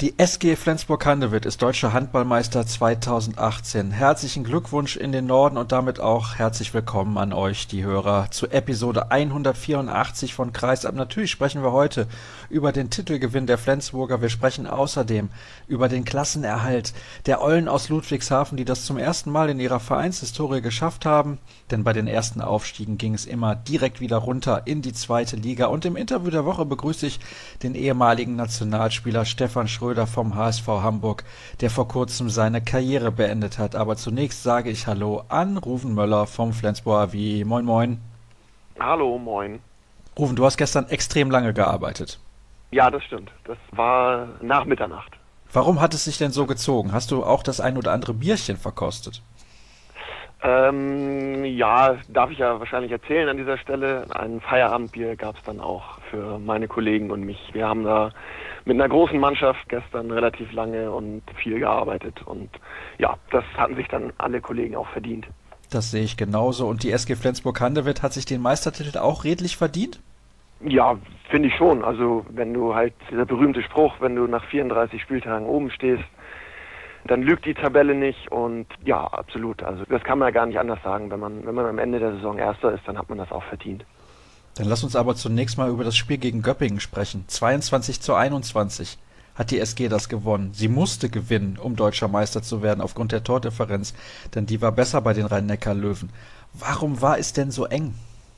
Die SG Flensburg-Handewitt ist Deutscher Handballmeister 2018. Herzlichen Glückwunsch in den Norden und damit auch herzlich willkommen an euch, die Hörer, zu Episode 184 von Kreisab. Natürlich sprechen wir heute über den Titelgewinn der Flensburger. Wir sprechen außerdem über den Klassenerhalt der Eulen aus Ludwigshafen, die das zum ersten Mal in ihrer Vereinshistorie geschafft haben. Denn bei den ersten Aufstiegen ging es immer direkt wieder runter in die zweite Liga. Und im Interview der Woche begrüße ich den ehemaligen Nationalspieler Stefan Schröder vom HSV Hamburg, der vor kurzem seine Karriere beendet hat. Aber zunächst sage ich Hallo an Ruven Möller vom Flensburger AV. Moin, moin. Hallo, moin. Ruven, du hast gestern extrem lange gearbeitet. Ja, das stimmt. Das war nach Mitternacht. Warum hat es sich denn so gezogen? Hast du auch das ein oder andere Bierchen verkostet? Ja, darf ich ja wahrscheinlich erzählen an dieser Stelle. Ein Feierabendbier gab es dann auch für meine Kollegen und mich. Wir haben da mit einer großen Mannschaft gestern relativ lange und viel gearbeitet. Und ja, das hatten sich dann alle Kollegen auch verdient. Das sehe ich genauso. Und die SG Flensburg-Handewitt hat sich den Meistertitel auch redlich verdient? Ja, finde ich schon. Also wenn du halt, dieser berühmte Spruch, wenn du nach 34 Spieltagen oben stehst, dann lügt die Tabelle nicht und ja, absolut. Also das kann man ja gar nicht anders sagen. Wenn man am Ende der Saison Erster ist, dann hat man das auch verdient. Dann lass uns aber zunächst mal über das Spiel gegen Göppingen sprechen. 22:21 hat die SG das gewonnen. Sie musste gewinnen, um deutscher Meister zu werden, aufgrund der Tordifferenz, denn die war besser bei den Rhein-Neckar-Löwen. Warum war es denn so eng?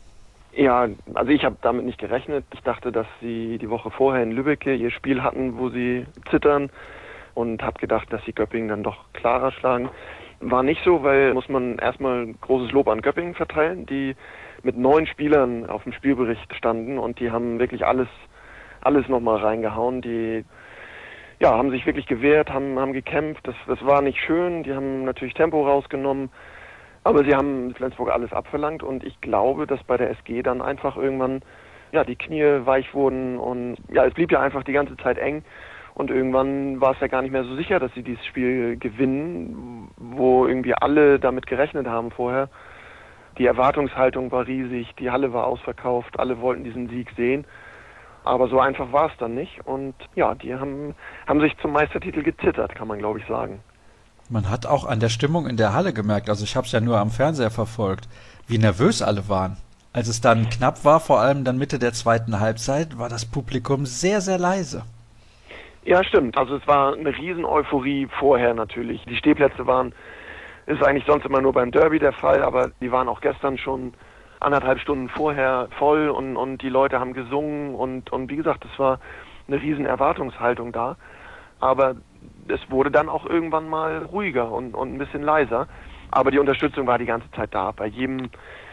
Ja, also ich habe damit nicht gerechnet. Ich dachte, dass sie die Woche vorher in Lübbecke ihr Spiel hatten, wo sie zittern, und habe gedacht, dass sie Göppingen dann doch klarer schlagen. War nicht so, weil muss man erstmal großes Lob an Göppingen verteilen, die mit 9 Spielern auf dem Spielbericht standen und die haben wirklich alles nochmal reingehauen. Die haben sich wirklich gewehrt, haben gekämpft. Das war nicht schön. Die haben natürlich Tempo rausgenommen, aber sie haben Flensburg alles abverlangt und ich glaube, dass bei der SG dann einfach irgendwann die Knie weich wurden und es blieb ja einfach die ganze Zeit eng. Und irgendwann war es ja gar nicht mehr so sicher, dass sie dieses Spiel gewinnen, wo irgendwie alle damit gerechnet haben vorher. Die Erwartungshaltung war riesig, die Halle war ausverkauft, alle wollten diesen Sieg sehen. Aber so einfach war es dann nicht. Und ja, die haben sich zum Meistertitel gezittert, kann man glaube ich sagen. Man hat auch an der Stimmung in der Halle gemerkt, also ich habe es ja nur am Fernseher verfolgt, wie nervös alle waren. Als es dann knapp war, vor allem dann Mitte der zweiten Halbzeit, war das Publikum sehr, sehr leise. Ja, stimmt. Also es war eine Riesen-Euphorie vorher natürlich. Die Stehplätze ist eigentlich sonst immer nur beim Derby der Fall, aber die waren auch gestern schon 1,5 Stunden vorher voll und die Leute haben gesungen und wie gesagt, es war eine riesen Erwartungshaltung da. Aber es wurde dann auch irgendwann mal ruhiger und ein bisschen leiser. Aber die Unterstützung war die ganze Zeit da. Bei jedem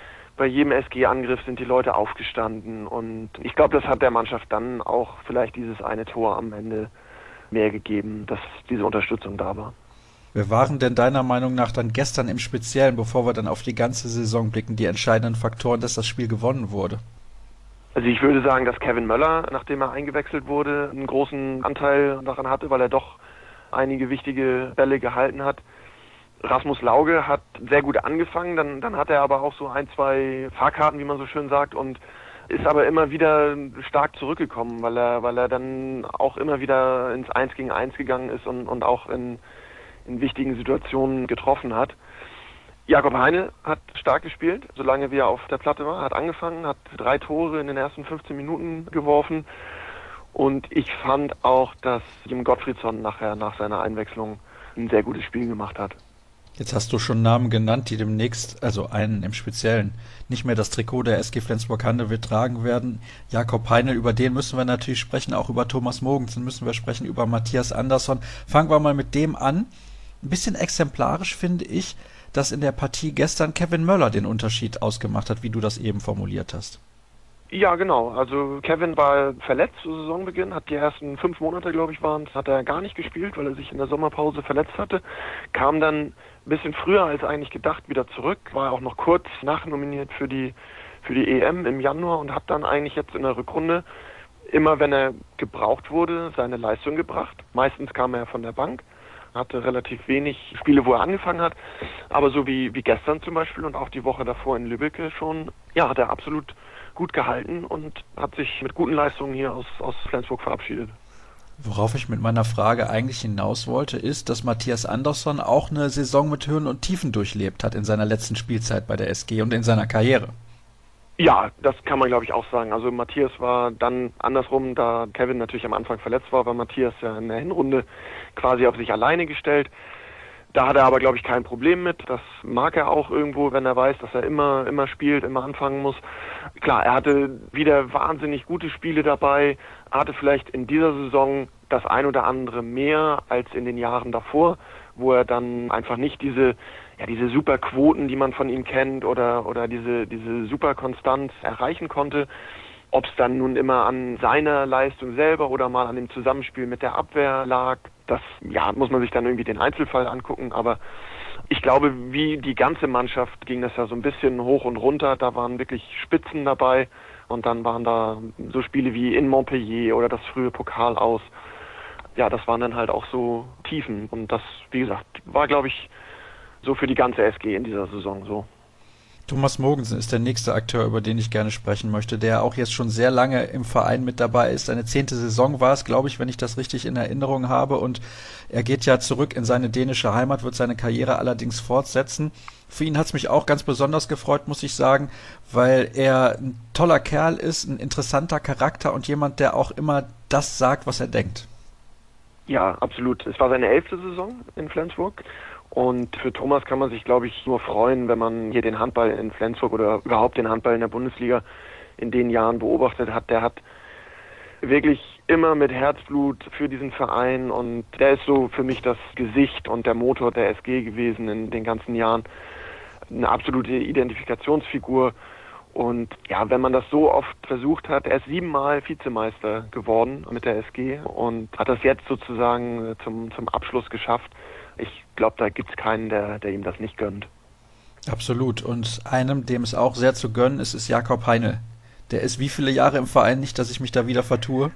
SG-Angriff sind die Leute aufgestanden und ich glaube, das hat der Mannschaft dann auch vielleicht dieses eine Tor am Ende mehr gegeben, dass diese Unterstützung da war. Wer waren denn deiner Meinung nach dann gestern im Speziellen, bevor wir dann auf die ganze Saison blicken, die entscheidenden Faktoren, dass das Spiel gewonnen wurde? Also ich würde sagen, dass Kevin Möller, nachdem er eingewechselt wurde, einen großen Anteil daran hatte, weil er doch einige wichtige Bälle gehalten hat. Rasmus Lauge hat sehr gut angefangen, dann hat er aber auch so 1, 2 Fahrkarten, wie man so schön sagt, und ist aber immer wieder stark zurückgekommen, weil er dann auch immer wieder ins 1 gegen 1 gegangen ist und auch in wichtigen Situationen getroffen hat. Jakob Heine hat stark gespielt, solange wie er auf der Platte war, hat angefangen, hat 3 Tore in den ersten 15 Minuten geworfen und ich fand auch, dass Jim Gottfriedson nachher nach seiner Einwechslung ein sehr gutes Spiel gemacht hat. Jetzt hast du schon Namen genannt, die demnächst, also einen im Speziellen, nicht mehr das Trikot der SG Flensburg-Handewitt tragen werden. Jakob Heinl, über den müssen wir natürlich sprechen, auch über Thomas Mogensen müssen wir sprechen, über Matthias Andersson. Fangen wir mal mit dem an. Ein bisschen exemplarisch finde ich, dass in der Partie gestern Kevin Möller den Unterschied ausgemacht hat, wie du das eben formuliert hast. Ja, genau. Also Kevin war verletzt zu Saisonbeginn, hat die ersten 5 Monate, glaube ich, hat er gar nicht gespielt, weil er sich in der Sommerpause verletzt hatte. Kam dann ein bisschen früher als eigentlich gedacht wieder zurück, war auch noch kurz nachnominiert für die EM im Januar und hat dann eigentlich jetzt in der Rückrunde immer, wenn er gebraucht wurde, seine Leistung gebracht. Meistens kam er von der Bank, hatte relativ wenig Spiele, wo er angefangen hat, aber so wie gestern zum Beispiel und auch die Woche davor in Lübbecke schon, ja, hat er absolut gut gehalten und hat sich mit guten Leistungen hier aus Flensburg verabschiedet. Worauf ich mit meiner Frage eigentlich hinaus wollte, ist, dass Mattias Andersson auch eine Saison mit Höhen und Tiefen durchlebt hat in seiner letzten Spielzeit bei der SG und in seiner Karriere. Ja, das kann man glaube ich auch sagen. Also Matthias war dann andersrum, da Kevin natürlich am Anfang verletzt war Matthias ja in der Hinrunde quasi auf sich alleine gestellt. Da hat er aber, glaube ich, kein Problem mit. Das mag er auch irgendwo, wenn er weiß, dass er immer spielt, immer anfangen muss. Klar, er hatte wieder wahnsinnig gute Spiele dabei, hatte vielleicht in dieser Saison das ein oder andere mehr als in den Jahren davor, wo er dann einfach nicht diese super Quoten, die man von ihm kennt, oder diese super Konstanz erreichen konnte. Ob es dann nun immer an seiner Leistung selber oder mal an dem Zusammenspiel mit der Abwehr lag, das muss man sich dann irgendwie den Einzelfall angucken. Aber ich glaube, wie die ganze Mannschaft ging das ja so ein bisschen hoch und runter. Da waren wirklich Spitzen dabei und dann waren da so Spiele wie in Montpellier oder das frühe Pokal aus. Ja, das waren dann halt auch so Tiefen. Und das, wie gesagt, war, glaube ich, so für die ganze SG in dieser Saison so. Thomas Mogensen ist der nächste Akteur, über den ich gerne sprechen möchte, der auch jetzt schon sehr lange im Verein mit dabei ist. Seine 10. Saison war es, glaube ich, wenn ich das richtig in Erinnerung habe. Und er geht ja zurück in seine dänische Heimat, wird seine Karriere allerdings fortsetzen. Für ihn hat es mich auch ganz besonders gefreut, muss ich sagen, weil er ein toller Kerl ist, ein interessanter Charakter und jemand, der auch immer das sagt, was er denkt. Ja, absolut. Es war seine 11. Saison in Flensburg. Und für Thomas kann man sich, glaube ich, nur freuen, wenn man hier den Handball in Flensburg oder überhaupt den Handball in der Bundesliga in den Jahren beobachtet hat. Der hat wirklich immer mit Herzblut für diesen Verein und der ist so für mich das Gesicht und der Motor der SG gewesen in den ganzen Jahren. Eine absolute Identifikationsfigur. Und ja, wenn man das so oft versucht hat, er ist 7-mal Vizemeister geworden mit der SG und hat das jetzt sozusagen zum Abschluss geschafft. Ich glaube, da gibt es keinen, der ihm das nicht gönnt. Absolut. Und einem, dem es auch sehr zu gönnen ist, ist Jakob Heine. Der ist wie viele Jahre im Verein, nicht, dass ich mich da wieder vertue?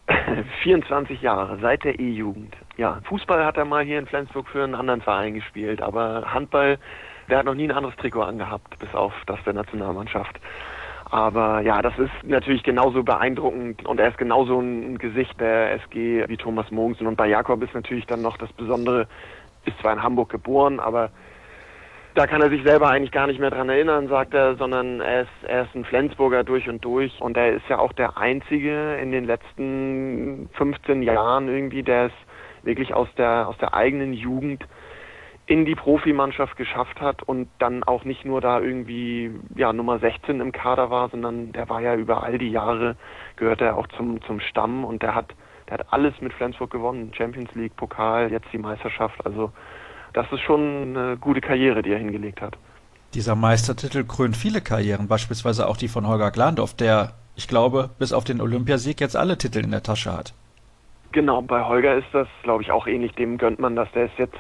24 Jahre, seit der E-Jugend. Ja, Fußball hat er mal hier in Flensburg für einen anderen Verein gespielt, aber Handball, der hat noch nie ein anderes Trikot angehabt, bis auf das der Nationalmannschaft. Aber ja, das ist natürlich genauso beeindruckend und er ist genauso ein Gesicht der SG wie Thomas Mogensen. Und bei Jakob ist natürlich dann noch das Besondere, ist zwar in Hamburg geboren, aber da kann er sich selber eigentlich gar nicht mehr dran erinnern, sagt er, sondern er ist ein Flensburger durch und durch. Und er ist ja auch der Einzige in den letzten 15 Jahren irgendwie, der es wirklich aus der eigenen Jugend in die Profimannschaft geschafft hat und dann auch nicht nur da irgendwie Nummer 16 im Kader war, sondern der war ja über all die Jahre, gehört er auch zum Stamm und der hat alles mit Flensburg gewonnen, Champions League, Pokal, jetzt die Meisterschaft, also das ist schon eine gute Karriere, die er hingelegt hat. Dieser Meistertitel krönt viele Karrieren, beispielsweise auch die von Holger Glandorf, der, ich glaube, bis auf den Olympiasieg jetzt alle Titel in der Tasche hat. Genau, bei Holger ist das, glaube ich, auch ähnlich, dem gönnt man das, der ist jetzt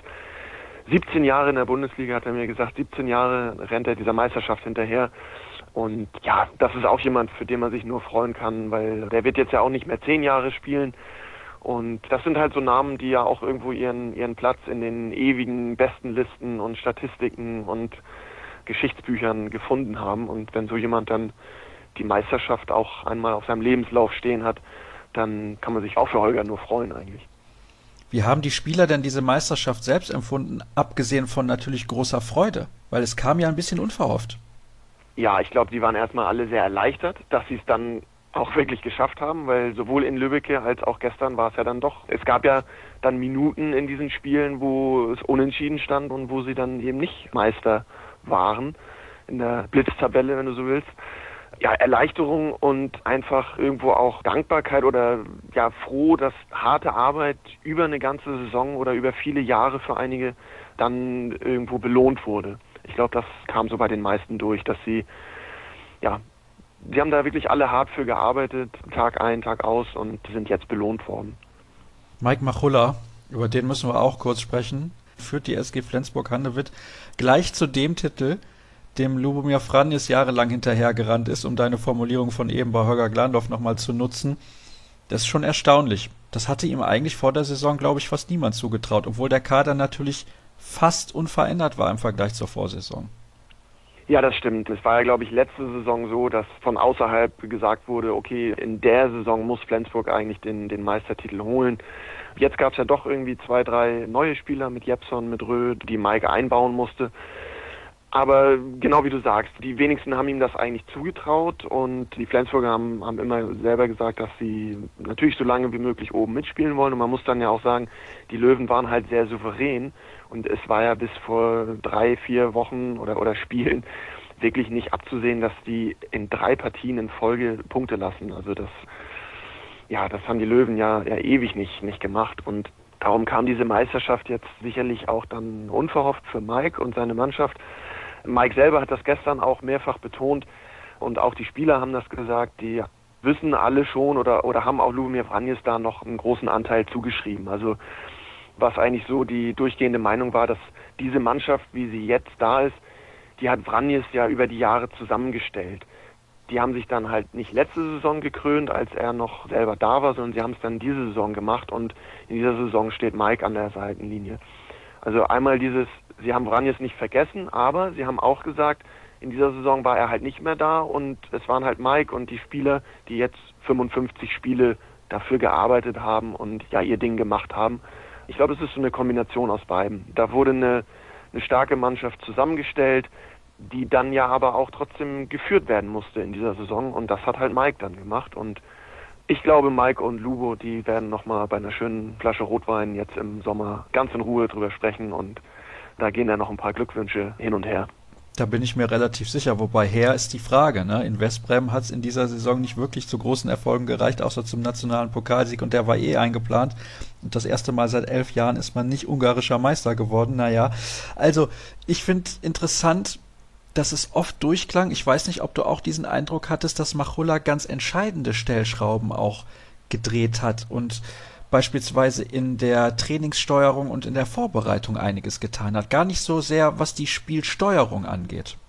17 Jahre in der Bundesliga, hat er mir gesagt, 17 Jahre rennt er dieser Meisterschaft hinterher. Und ja, das ist auch jemand, für den man sich nur freuen kann, weil der wird jetzt ja auch nicht mehr 10 Jahre spielen. Und das sind halt so Namen, die ja auch irgendwo ihren Platz in den ewigen Bestenlisten und Statistiken und Geschichtsbüchern gefunden haben. Und wenn so jemand dann die Meisterschaft auch einmal auf seinem Lebenslauf stehen hat, dann kann man sich auch für Holger nur freuen eigentlich. Wie haben die Spieler denn diese Meisterschaft selbst empfunden, abgesehen von natürlich großer Freude? Weil es kam ja ein bisschen unverhofft. Ja, ich glaube, die waren erstmal alle sehr erleichtert, dass sie es dann auch wirklich geschafft haben, weil sowohl in Lübbecke als auch gestern war es ja dann doch. Es gab ja dann Minuten in diesen Spielen, wo es unentschieden stand und wo sie dann eben nicht Meister waren, in der Blitztabelle, wenn du so willst. Ja, Erleichterung und einfach irgendwo auch Dankbarkeit oder ja froh, dass harte Arbeit über eine ganze Saison oder über viele Jahre für einige dann irgendwo belohnt wurde. Ich glaube, das kam so bei den meisten durch, dass sie haben da wirklich alle hart für gearbeitet, Tag ein, Tag aus und sind jetzt belohnt worden. Mike Machulla, über den müssen wir auch kurz sprechen, führt die SG Flensburg-Handewitt gleich zu dem Titel, dem Lubomir Franjes jahrelang hinterhergerannt ist, um deine Formulierung von eben bei Holger Glandorf nochmal zu nutzen. Das ist schon erstaunlich. Das hatte ihm eigentlich vor der Saison, glaube ich, fast niemand zugetraut, obwohl der Kader natürlich fast unverändert war im Vergleich zur Vorsaison. Ja, das stimmt. Es war ja, glaube ich, letzte Saison so, dass von außerhalb gesagt wurde, okay, in der Saison muss Flensburg eigentlich den Meistertitel holen. Jetzt gab es ja doch irgendwie 2, 3 neue Spieler mit Jepson, mit Röth, die Mike einbauen musste. Aber genau wie du sagst, die wenigsten haben ihm das eigentlich zugetraut und die Flensburger haben immer selber gesagt, dass sie natürlich so lange wie möglich oben mitspielen wollen. Und man muss dann ja auch sagen, die Löwen waren halt sehr souverän und es war ja bis vor 3, 4 Wochen oder Spielen wirklich nicht abzusehen, dass die in 3 Partien in Folge Punkte lassen. Also das haben die Löwen ja ewig nicht gemacht und darum kam diese Meisterschaft jetzt sicherlich auch dann unverhofft für Mike und seine Mannschaft. Mike selber hat das gestern auch mehrfach betont und auch die Spieler haben das gesagt, die wissen alle schon oder haben auch Lubomir Vranjes da noch einen großen Anteil zugeschrieben. Also was eigentlich so die durchgehende Meinung war, dass diese Mannschaft, wie sie jetzt da ist, die hat Vranjes ja über die Jahre zusammengestellt. Die haben sich dann halt nicht letzte Saison gekrönt, als er noch selber da war, sondern sie haben es dann diese Saison gemacht und in dieser Saison steht Mike an der Seitenlinie. Also einmal sie haben Vranjes nicht vergessen, aber sie haben auch gesagt, in dieser Saison war er halt nicht mehr da und es waren halt Mike und die Spieler, die jetzt 55 Spiele dafür gearbeitet haben und ja ihr Ding gemacht haben. Ich glaube, es ist so eine Kombination aus beiden. Da wurde eine starke Mannschaft zusammengestellt, die dann ja aber auch trotzdem geführt werden musste in dieser Saison und das hat halt Mike dann gemacht und ich glaube, Mike und Lubo, die werden nochmal bei einer schönen Flasche Rotwein jetzt im Sommer ganz in Ruhe drüber sprechen und da gehen ja noch ein paar Glückwünsche hin und her. Da bin ich mir relativ sicher, wobei her ist die Frage. Ne? In Westbrem hat es in dieser Saison nicht wirklich zu großen Erfolgen gereicht, außer zum nationalen Pokalsieg und der war eingeplant. Und das erste Mal seit 11 Jahren ist man nicht ungarischer Meister geworden. Naja, also ich finde interessant, dass es oft durchklang. Ich weiß nicht, ob du auch diesen Eindruck hattest, dass Machulla ganz entscheidende Stellschrauben auch gedreht hat und beispielsweise in der Trainingssteuerung und in der Vorbereitung einiges getan hat. Gar nicht so sehr, was die Spielsteuerung angeht.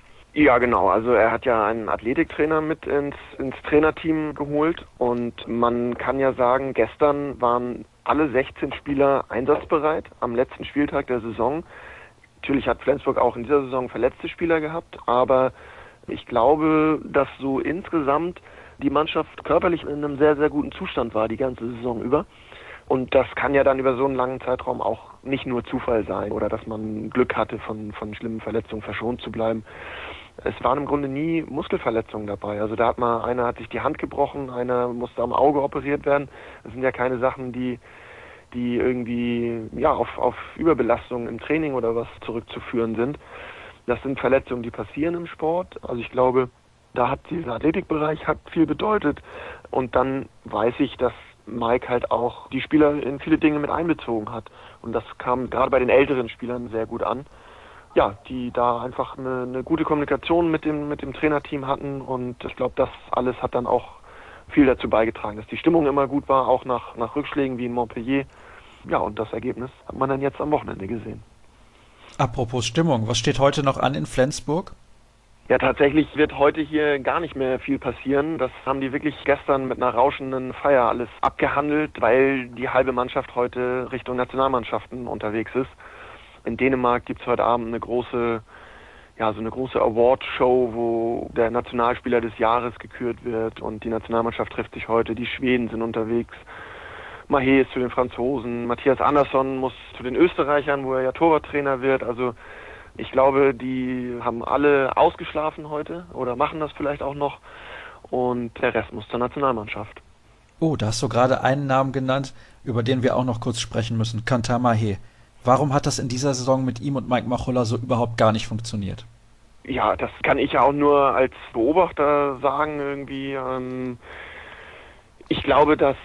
Ja, genau. Also er hat ja einen Athletiktrainer mit ins Trainerteam geholt und man kann ja sagen, gestern waren alle 16 Spieler einsatzbereit am letzten Spieltag der Saison. Natürlich hat Flensburg auch in dieser Saison verletzte Spieler gehabt, aber ich glaube, dass so insgesamt die Mannschaft körperlich in einem sehr, sehr guten Zustand war, die ganze Saison über. Und das kann ja dann über so einen langen Zeitraum auch nicht nur Zufall sein oder dass man Glück hatte, von schlimmen Verletzungen verschont zu bleiben. Es waren im Grunde nie Muskelverletzungen dabei. Also da einer hat sich die Hand gebrochen, einer musste am Auge operiert werden. Das sind ja keine Sachen, die irgendwie auf Überbelastung im Training oder was zurückzuführen sind. Das sind Verletzungen, die passieren im Sport. Also ich glaube, da hat dieser Athletikbereich viel bedeutet. Und dann weiß ich, dass Mike halt auch die Spieler in viele Dinge mit einbezogen hat. Und das kam gerade bei den älteren Spielern sehr gut an. Ja, die da einfach eine gute Kommunikation mit dem Trainerteam hatten. Und ich glaube, das alles hat dann auch viel dazu beigetragen, dass die Stimmung immer gut war, auch nach Rückschlägen wie in Montpellier. Ja, und das Ergebnis hat man dann jetzt am Wochenende gesehen. Apropos Stimmung, was steht heute noch an in Flensburg? Ja, tatsächlich wird heute hier gar nicht mehr viel passieren. Das haben die wirklich gestern mit einer rauschenden Feier alles abgehandelt, weil die halbe Mannschaft heute Richtung Nationalmannschaften unterwegs ist. In Dänemark gibt es heute Abend eine große Award-Show, wo der Nationalspieler des Jahres gekürt wird und die Nationalmannschaft trifft sich heute. Die Schweden sind unterwegs. Mahé ist zu den Franzosen, Matthias Andersson muss zu den Österreichern, wo er ja Torwarttrainer wird. Also ich glaube, die haben alle ausgeschlafen heute oder machen das vielleicht auch noch und der Rest muss zur Nationalmannschaft. Oh, da hast du gerade einen Namen genannt, über den wir auch noch kurz sprechen müssen, Kantar Mahé. Warum hat das in dieser Saison mit ihm und Mike Machulla so überhaupt gar nicht funktioniert? Ja, das kann ich ja auch nur als Beobachter sagen irgendwie. Ich glaube, dass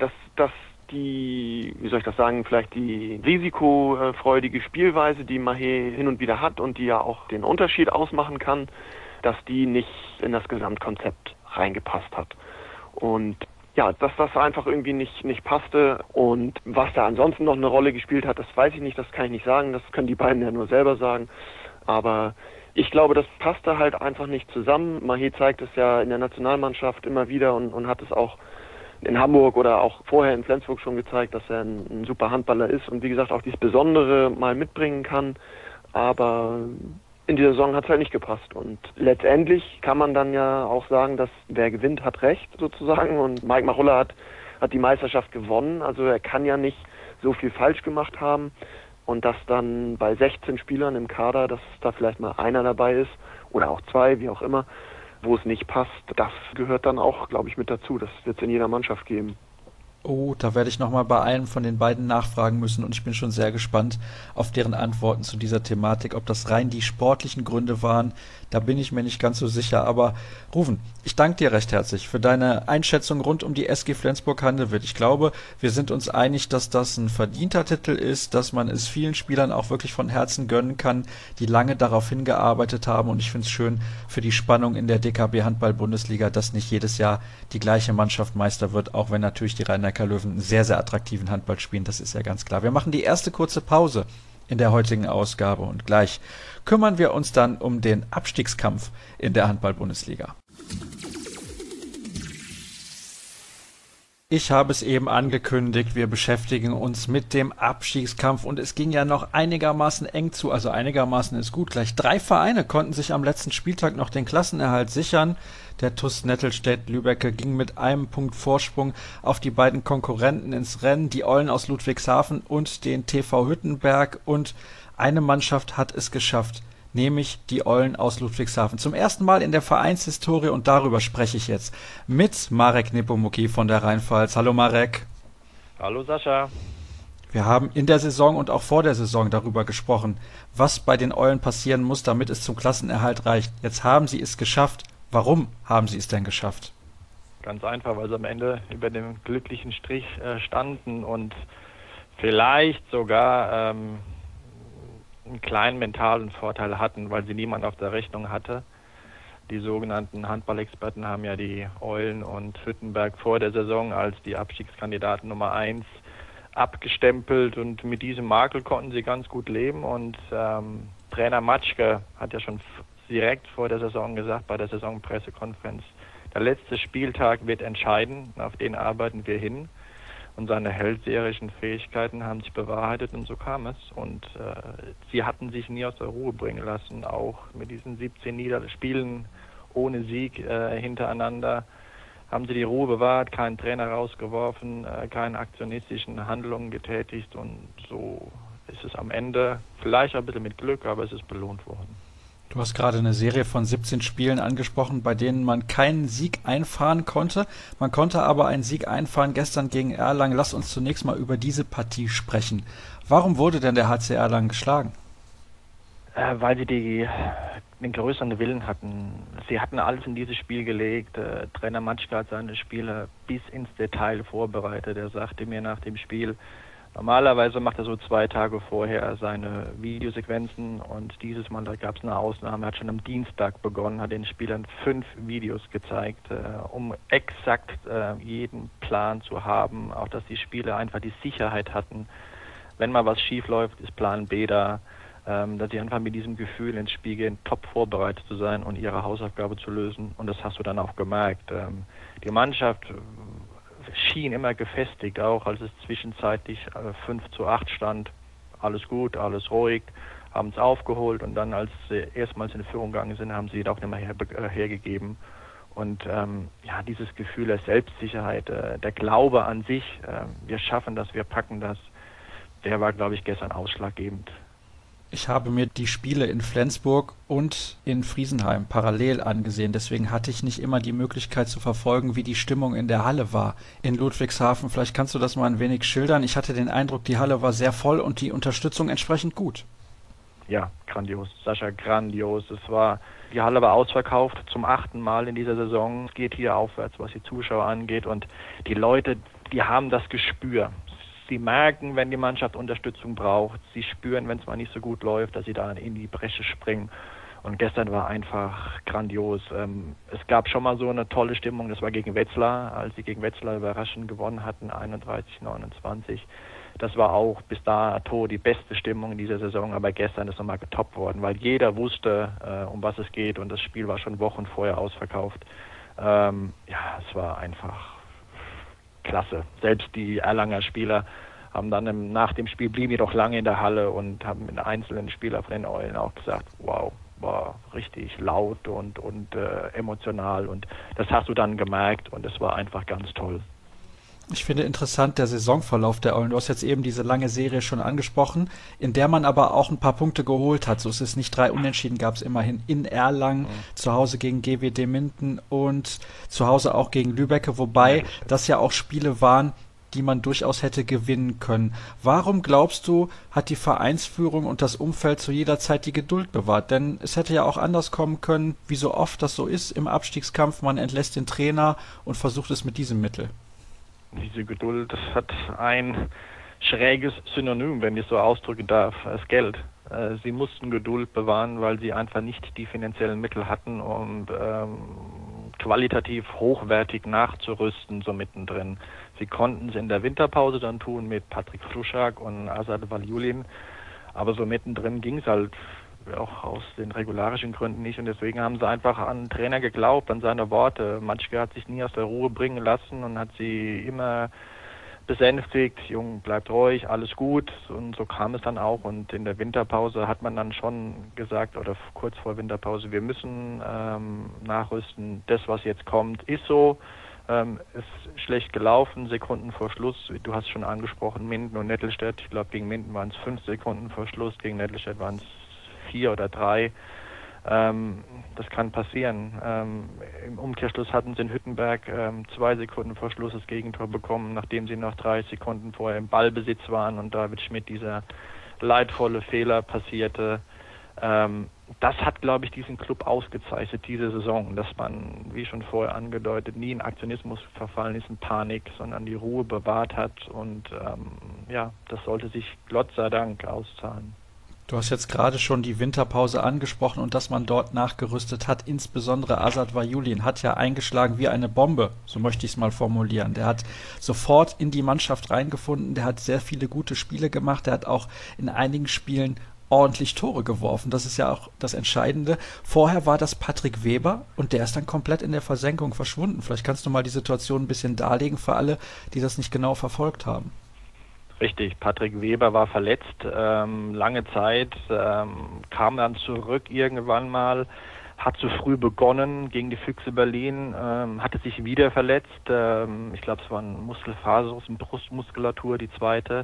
die risikofreudige Spielweise, die Mahé hin und wieder hat und die ja auch den Unterschied ausmachen kann, dass die nicht in das Gesamtkonzept reingepasst hat. Und ja, dass das einfach irgendwie nicht passte und was da ansonsten noch eine Rolle gespielt hat, das weiß ich nicht, das kann ich nicht sagen, das können die beiden ja nur selber sagen, aber ich glaube, das passte halt einfach nicht zusammen. Mahé zeigt es ja in der Nationalmannschaft immer wieder und hat es auch in Hamburg oder auch vorher in Flensburg schon gezeigt, dass er ein super Handballer ist und wie gesagt auch dieses Besondere mal mitbringen kann. Aber in die Saison hat es halt nicht gepasst. Und letztendlich kann man dann ja auch sagen, dass wer gewinnt, hat recht sozusagen. Und Mike Machulla hat die Meisterschaft gewonnen. Also er kann ja nicht so viel falsch gemacht haben. Und dass dann bei 16 Spielern im Kader, dass da vielleicht mal einer dabei ist oder auch 2, wie auch immer, wo es nicht passt, das gehört dann auch, glaube ich, mit dazu. Das wird es in jeder Mannschaft geben. Oh, da werde ich nochmal bei einem von den beiden nachfragen müssen und ich bin schon sehr gespannt auf deren Antworten zu dieser Thematik. Ob das rein die sportlichen Gründe waren, da bin ich mir nicht ganz so sicher. Aber Ruven, ich danke dir recht herzlich für deine Einschätzung rund um die SG Flensburg-Handewitt. Ich glaube, wir sind uns einig, dass das ein verdienter Titel ist, dass man es vielen Spielern auch wirklich von Herzen gönnen kann, die lange darauf hingearbeitet haben. Und ich finde es schön für die Spannung in der DKB Handball-Bundesliga, dass nicht jedes Jahr die gleiche Mannschaft Meister wird, auch wenn natürlich die Rhein-Neckar-Löwen einen sehr, sehr attraktiven Handball spielen. Das ist ja ganz klar. Wir machen die erste kurze Pause in der heutigen Ausgabe und gleich kümmern wir uns dann um den Abstiegskampf in der Handball-Bundesliga. Ich habe es eben angekündigt, wir beschäftigen uns mit dem Abstiegskampf und es ging ja noch einigermaßen eng zu, also einigermaßen ist gut. Gleich 3 Vereine konnten sich am letzten Spieltag noch den Klassenerhalt sichern. Der TuS Nettelstedt-Lübbecke ging mit einem Punkt Vorsprung auf die beiden Konkurrenten ins Rennen, die Eulen aus Ludwigshafen und den TV Hüttenberg, und eine Mannschaft hat es geschafft, nämlich die Eulen aus Ludwigshafen. Zum ersten Mal in der Vereinshistorie, und darüber spreche ich jetzt mit Marek Nepomuk von der Rheinpfalz. Hallo Marek. Hallo Sascha. Wir haben in der Saison und auch vor der Saison darüber gesprochen, was bei den Eulen passieren muss, damit es zum Klassenerhalt reicht. Jetzt haben sie es geschafft. Warum haben sie es denn geschafft? Ganz einfach, weil sie am Ende über dem glücklichen Strich standen und vielleicht sogar einen kleinen mentalen Vorteil hatten, weil sie niemand auf der Rechnung hatte. Die sogenannten Handballexperten haben ja die Eulen und Hüttenberg vor der Saison als die Abstiegskandidaten Nummer 1 abgestempelt und mit diesem Makel konnten sie ganz gut leben und Trainer Matschke hat ja schon direkt vor der Saison gesagt, bei der Saisonpressekonferenz, der letzte Spieltag wird entscheiden, auf den arbeiten wir hin. Und seine hellseherischen Fähigkeiten haben sich bewahrheitet und so kam es. Und sie hatten sich nie aus der Ruhe bringen lassen, auch mit diesen 17 Spielen ohne Sieg hintereinander haben sie die Ruhe bewahrt, keinen Trainer rausgeworfen, keine aktionistischen Handlungen getätigt und so ist es am Ende, vielleicht ein bisschen mit Glück, aber es ist belohnt worden. Du hast gerade eine Serie von 17 Spielen angesprochen, bei denen man keinen Sieg einfahren konnte. Man konnte aber einen Sieg einfahren gestern gegen Erlangen. Lass uns zunächst mal über diese Partie sprechen. Warum wurde denn der HC Erlangen geschlagen? Weil sie den größeren Willen hatten. Sie hatten alles in dieses Spiel gelegt. Trainer Matschke hat seine Spieler bis ins Detail vorbereitet. Er sagte mir nach dem Spiel, normalerweise macht er so 2 Tage vorher seine Videosequenzen und dieses Mal, da gab es eine Ausnahme, er hat schon am Dienstag begonnen, hat den Spielern 5 Videos gezeigt, um exakt jeden Plan zu haben, auch dass die Spieler einfach die Sicherheit hatten, wenn mal was schief läuft, ist Plan B da, dass sie einfach mit diesem Gefühl ins Spiel gehen, top vorbereitet zu sein und ihre Hausaufgabe zu lösen und das hast du dann auch gemerkt. Die Mannschaft schien immer gefestigt, auch als es zwischenzeitlich 5:8 stand. Alles gut, alles ruhig, haben es aufgeholt und dann, als sie erstmals in Führung gegangen sind, haben sie auch nicht mehr hergegeben. Und dieses Gefühl der Selbstsicherheit, der Glaube an sich, wir schaffen das, wir packen das, der war, glaube ich, gestern ausschlaggebend. Ich habe mir die Spiele in Flensburg und in Friesenheim parallel angesehen. Deswegen hatte ich nicht immer die Möglichkeit zu verfolgen, wie die Stimmung in der Halle war. In Ludwigshafen, vielleicht kannst du das mal ein wenig schildern. Ich hatte den Eindruck, die Halle war sehr voll und die Unterstützung entsprechend gut. Ja, grandios. Sascha, grandios. Die Halle war ausverkauft zum 8. Mal in dieser Saison. Es geht hier aufwärts, was die Zuschauer angeht. Und die Leute, die haben das Gespür. Sie merken, wenn die Mannschaft Unterstützung braucht. Sie spüren, wenn es mal nicht so gut läuft, dass sie da in die Bresche springen. Und gestern war einfach grandios. Es gab schon mal so eine tolle Stimmung, das war gegen Wetzlar, als sie gegen Wetzlar überraschend gewonnen hatten, 31-29. Das war auch bis dato die beste Stimmung in dieser Saison, aber gestern ist nochmal getoppt worden, weil jeder wusste, um was es geht und das Spiel war schon Wochen vorher ausverkauft. Es war einfach klasse. Selbst die Erlanger Spieler haben dann nach dem Spiel blieben die doch lange in der Halle und haben mit einzelnen Spielern von den Eulen auch gesagt, wow, war richtig laut und emotional und das hast du dann gemerkt und es war einfach ganz toll. Ich finde interessant der Saisonverlauf der Eulen. Du hast jetzt eben diese lange Serie schon angesprochen, in der man aber auch ein paar Punkte geholt hat. So ist es nicht. 3 Unentschieden gab es immerhin in Erlangen, zu Hause gegen GWD Minden und zu Hause auch gegen Lübbecke, wobei das ja auch Spiele waren, die man durchaus hätte gewinnen können. Warum glaubst du, hat die Vereinsführung und das Umfeld zu jeder Zeit die Geduld bewahrt? Denn es hätte ja auch anders kommen können, wie so oft das so ist im Abstiegskampf. Man entlässt den Trainer und versucht es mit diesem Mittel. Diese Geduld, das hat ein schräges Synonym, wenn ich so ausdrücken darf, als Geld. Sie mussten Geduld bewahren, weil sie einfach nicht die finanziellen Mittel hatten, um qualitativ hochwertig nachzurüsten, so mittendrin. Sie konnten es in der Winterpause dann tun mit Patrick Fluschak und Azad Valjulin, aber so mittendrin ging es halt auch aus den regularischen Gründen nicht und deswegen haben sie einfach an den Trainer geglaubt, an seine Worte. Matschke hat sich nie aus der Ruhe bringen lassen und hat sie immer besänftigt, Jung, bleibt ruhig, alles gut und so kam es dann auch und in der Winterpause hat man dann schon gesagt oder kurz vor Winterpause, wir müssen nachrüsten, das was jetzt kommt ist so, ist schlecht gelaufen, Sekunden vor Schluss, du hast schon angesprochen, Minden und Nettelstedt, ich glaube gegen Minden waren es 5 Sekunden vor Schluss, gegen Nettelstedt waren es 4 oder 3. Das kann passieren. Im Umkehrschluss hatten sie in Hüttenberg 2 Sekunden vor Schluss das Gegentor bekommen, nachdem sie noch 3 Sekunden vorher im Ballbesitz waren und David Schmidt dieser leidvolle Fehler passierte. Das hat, glaube ich, diesen Club ausgezeichnet, diese Saison, dass man, wie schon vorher angedeutet, nie in Aktionismus verfallen ist, in Panik, sondern die Ruhe bewahrt hat und das sollte sich Gott sei Dank auszahlen. Du hast jetzt gerade schon die Winterpause angesprochen und dass man dort nachgerüstet hat. Insbesondere Azad Valjulin hat ja eingeschlagen wie eine Bombe, so möchte ich es mal formulieren. Der hat sofort in die Mannschaft reingefunden, der hat sehr viele gute Spiele gemacht, der hat auch in einigen Spielen ordentlich Tore geworfen. Das ist ja auch das Entscheidende. Vorher war das Patrick Weber und der ist dann komplett in der Versenkung verschwunden. Vielleicht kannst du mal die Situation ein bisschen darlegen für alle, die das nicht genau verfolgt haben. Richtig, Patrick Weber war verletzt, lange Zeit, kam dann zurück irgendwann mal, hat zu früh begonnen gegen die Füchse Berlin, hatte sich wieder verletzt, ich glaube es war ein Muskelfaserriss, eine Brustmuskulatur, die zweite,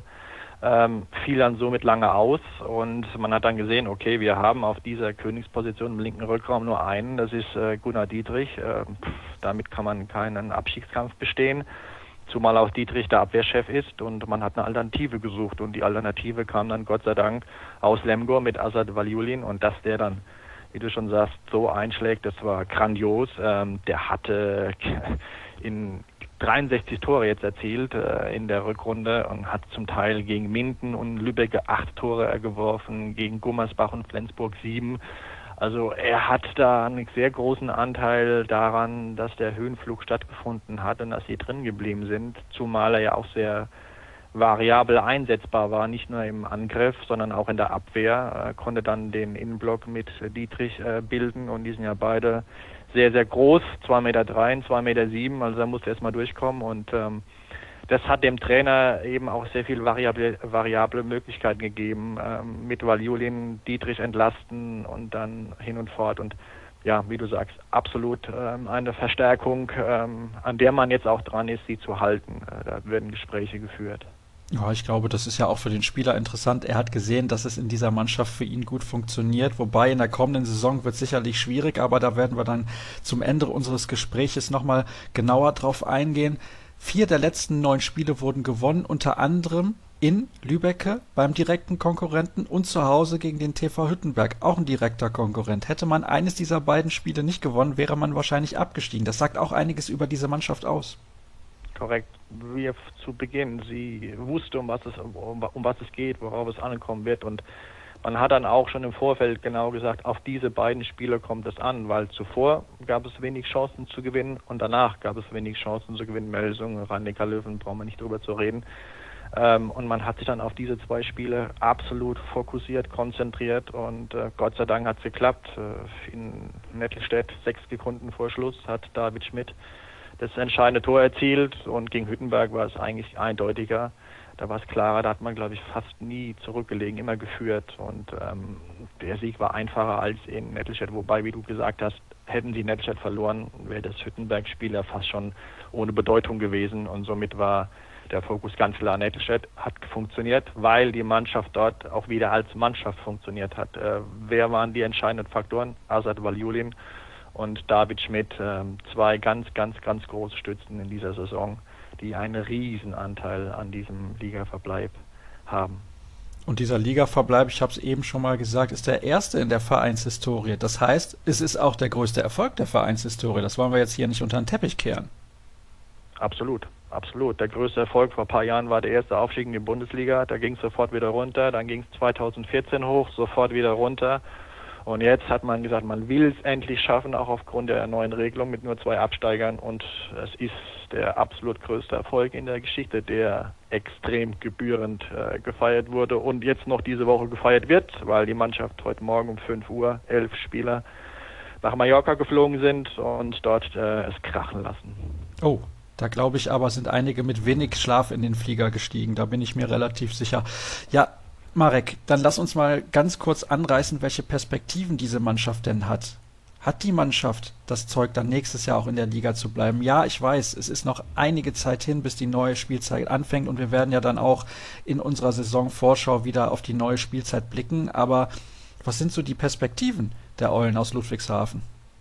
fiel dann somit lange aus und man hat dann gesehen, okay, wir haben auf dieser Königsposition im linken Rückraum nur einen, das ist Gunnar Dietrich, damit kann man keinen Abstiegskampf bestehen. Zumal auch Dietrich der Abwehrchef ist und man hat eine Alternative gesucht und die Alternative kam dann Gott sei Dank aus Lemgo mit Azad Valjulin und dass der dann, wie du schon sagst, so einschlägt, das war grandios. Der hatte in 63 Tore jetzt erzielt in der Rückrunde und hat zum Teil gegen Minden und Lübbecke 8 Tore geworfen, gegen Gummersbach und Flensburg 7. Also er hat da einen sehr großen Anteil daran, dass der Höhenflug stattgefunden hat und dass sie drin geblieben sind, zumal er ja auch sehr variabel einsetzbar war, nicht nur im Angriff, sondern auch in der Abwehr, konnte dann den Innenblock mit Dietrich bilden und die sind ja beide sehr, sehr groß, 2,3 Meter, 2,7 Meter, also da musste erstmal durchkommen und das hat dem Trainer eben auch sehr viel variable Möglichkeiten gegeben, mit Valjulin, Dietrich entlasten und dann hin und fort. Und ja, wie du sagst, absolut eine Verstärkung, an der man jetzt auch dran ist, sie zu halten. Da werden Gespräche geführt. Ja, ich glaube, das ist ja auch für den Spieler interessant. Er hat gesehen, dass es in dieser Mannschaft für ihn gut funktioniert. Wobei in der kommenden Saison wird sicherlich schwierig, aber da werden wir dann zum Ende unseres Gespräches nochmal genauer drauf eingehen. 4 der letzten 9 Spiele wurden gewonnen, unter anderem in Lübbecke beim direkten Konkurrenten und zu Hause gegen den TV Hüttenberg, auch ein direkter Konkurrent. Hätte man eines dieser beiden Spiele nicht gewonnen, wäre man wahrscheinlich abgestiegen. Das sagt auch einiges über diese Mannschaft aus. Korrekt. Wie zu Beginn. Sie wusste, um was es geht, worauf es ankommen wird und man hat dann auch schon im Vorfeld genau gesagt, auf diese beiden Spiele kommt es an, weil zuvor gab es wenig Chancen zu gewinnen und danach gab es wenig Chancen zu gewinnen. Melsung, Rhein-Neckar-Löwen, brauchen wir nicht drüber zu reden. Und man hat sich dann auf diese 2 Spiele absolut fokussiert, konzentriert und Gott sei Dank hat es geklappt. In Nettelstedt 6 Sekunden vor Schluss hat David Schmidt das entscheidende Tor erzielt und gegen Hüttenberg war es eigentlich eindeutiger. Da war es klarer, da hat man, glaube ich, fast nie zurückgelegen, immer geführt. Und der Sieg war einfacher als in Nettelstedt. Wobei, wie du gesagt hast, hätten sie Nettelstedt verloren, wäre das Hüttenberg-Spiel ja fast schon ohne Bedeutung gewesen. Und somit war der Fokus ganz klar Nettelstedt. Hat funktioniert, weil die Mannschaft dort auch wieder als Mannschaft funktioniert hat. Wer waren die entscheidenden Faktoren? Azad Valjulin und David Schmidt, zwei ganz, ganz, ganz große Stützen in dieser Saison, die einen riesen Anteil an diesem Ligaverbleib haben. Und dieser Ligaverbleib, ich habe es eben schon mal gesagt, ist der erste in der Vereinshistorie. Das heißt, es ist auch der größte Erfolg der Vereinshistorie. Das wollen wir jetzt hier nicht unter den Teppich kehren. Absolut, absolut. Der größte Erfolg vor ein paar Jahren war der erste Aufstieg in die Bundesliga. Da ging es sofort wieder runter. Dann ging es 2014 hoch, sofort wieder runter. Und jetzt hat man gesagt, man will es endlich schaffen, auch aufgrund der neuen Regelung mit nur 2 Absteigern. Und es ist der absolut größte Erfolg in der Geschichte, der extrem gebührend gefeiert wurde und jetzt noch diese Woche gefeiert wird, weil die Mannschaft heute Morgen um 5 Uhr 11 Spieler nach Mallorca geflogen sind und dort es krachen lassen. Oh, da glaube ich aber, sind einige mit wenig Schlaf in den Flieger gestiegen. Da bin ich mir relativ sicher. Ja, Marek, dann lass uns mal ganz kurz anreißen, welche Perspektiven diese Mannschaft denn hat. Hat die Mannschaft das Zeug, dann nächstes Jahr auch in der Liga zu bleiben? Ja, ich weiß, es ist noch einige Zeit hin, bis die neue Spielzeit anfängt und wir werden ja dann auch in unserer Saisonvorschau wieder auf die neue Spielzeit blicken. Aber was sind so die Perspektiven der Eulen aus Ludwigshafen?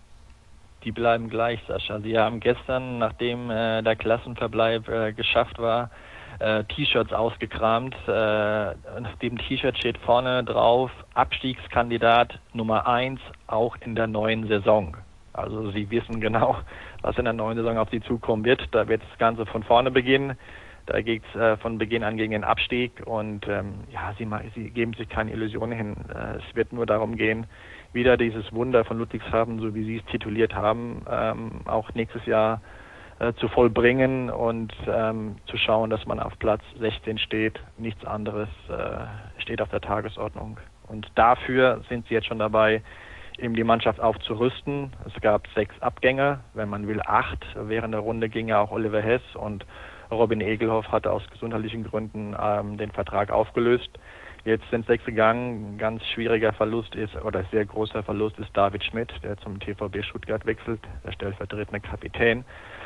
Die bleiben gleich, Sascha. Sie haben gestern, nachdem der Klassenverbleib geschafft war, T-Shirts ausgekramt. Auf dem T-Shirt steht vorne drauf: Abstiegskandidat Nummer 1 auch in der neuen Saison. Also sie wissen genau, was in der neuen Saison auf sie zukommen wird. Da wird das Ganze von vorne beginnen. Da geht es von Beginn an gegen den Abstieg und sie geben sich keine Illusionen hin. Es wird nur darum gehen, wieder dieses Wunder von Ludwigshafen, so wie sie es tituliert haben, auch nächstes Jahr zu vollbringen und zu schauen, dass man auf Platz 16 steht. Nichts anderes steht auf der Tagesordnung. Und dafür sind sie jetzt schon dabei, eben die Mannschaft aufzurüsten. Es gab 6 Abgänge, wenn man will 8. Während der Runde ging ja auch Oliver Hess und Robin Egelhoff hatte aus gesundheitlichen Gründen den Vertrag aufgelöst. Jetzt sind 6 gegangen. Ein ganz schwieriger Verlust ist, oder sehr großer Verlust ist David Schmidt, der zum TVB Stuttgart wechselt, der stellvertretende Kapitän.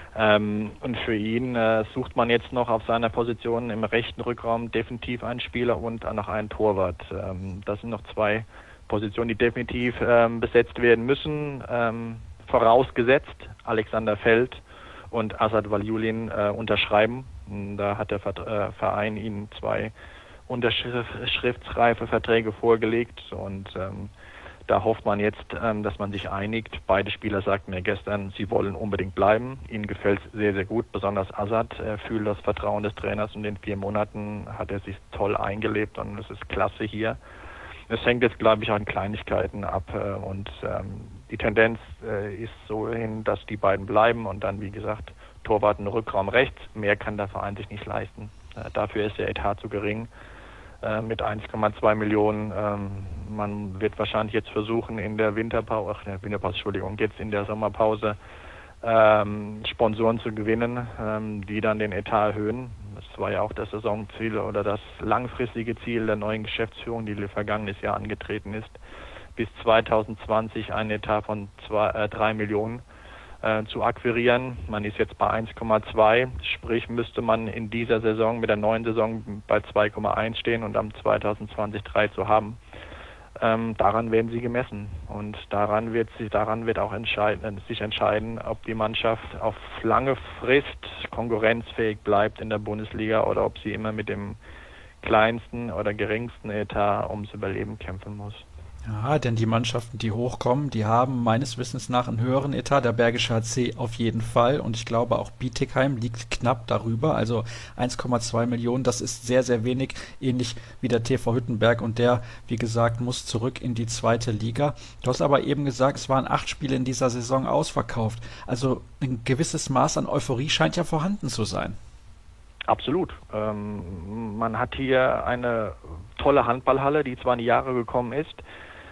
Und für ihn sucht man jetzt noch auf seiner Position im rechten Rückraum definitiv einen Spieler und noch einen Torwart. Das sind noch 2 Positionen, die definitiv besetzt werden müssen. Vorausgesetzt Alexander Feld und Azad Valjulin unterschreiben. Da hat der Verein ihnen 2 unterschriftsreife Verträge vorgelegt und da hofft man jetzt, dass man sich einigt. Beide Spieler sagten mir gestern, sie wollen unbedingt bleiben. Ihnen gefällt es sehr, sehr gut, besonders Azad. Er fühlt das Vertrauen des Trainers und in 4 Monaten hat er sich toll eingelebt und es ist klasse hier. Es hängt jetzt, glaube ich, an Kleinigkeiten ab und die Tendenz ist so hin, dass die beiden bleiben und dann, wie gesagt, Torwart und Rückraum rechts. Mehr kann der Verein sich nicht leisten. Dafür ist der Etat zu gering. Mit 1,2 Millionen. Man wird wahrscheinlich jetzt versuchen, in der jetzt in der Sommerpause Sponsoren zu gewinnen, die dann den Etat erhöhen. Das war ja auch das Saisonziel oder das langfristige Ziel der neuen Geschäftsführung, die vergangenes Jahr angetreten ist, bis 2020 einen Etat von 3 Millionen zu akquirieren. Man ist jetzt bei 1,2, sprich müsste man in dieser Saison, mit der neuen Saison bei 2,1 stehen und am 2020 3 zu haben. Daran werden sie gemessen und daran wird auch sich entscheiden, ob die Mannschaft auf lange Frist konkurrenzfähig bleibt in der Bundesliga oder ob sie immer mit dem kleinsten oder geringsten Etat ums Überleben kämpfen muss. Ja, denn die Mannschaften, die hochkommen, die haben meines Wissens nach einen höheren Etat. Der Bergische HC auf jeden Fall. Und ich glaube auch Bietigheim liegt knapp darüber. Also 1,2 Millionen, das ist sehr, sehr wenig. Ähnlich wie der TV Hüttenberg. Und der, wie gesagt, muss zurück in die 2. Liga. Du hast aber eben gesagt, es waren 8 Spiele in dieser Saison ausverkauft. Also ein gewisses Maß an Euphorie scheint ja vorhanden zu sein. Absolut. Man hat hier eine tolle Handballhalle, die zwar in die Jahre gekommen ist,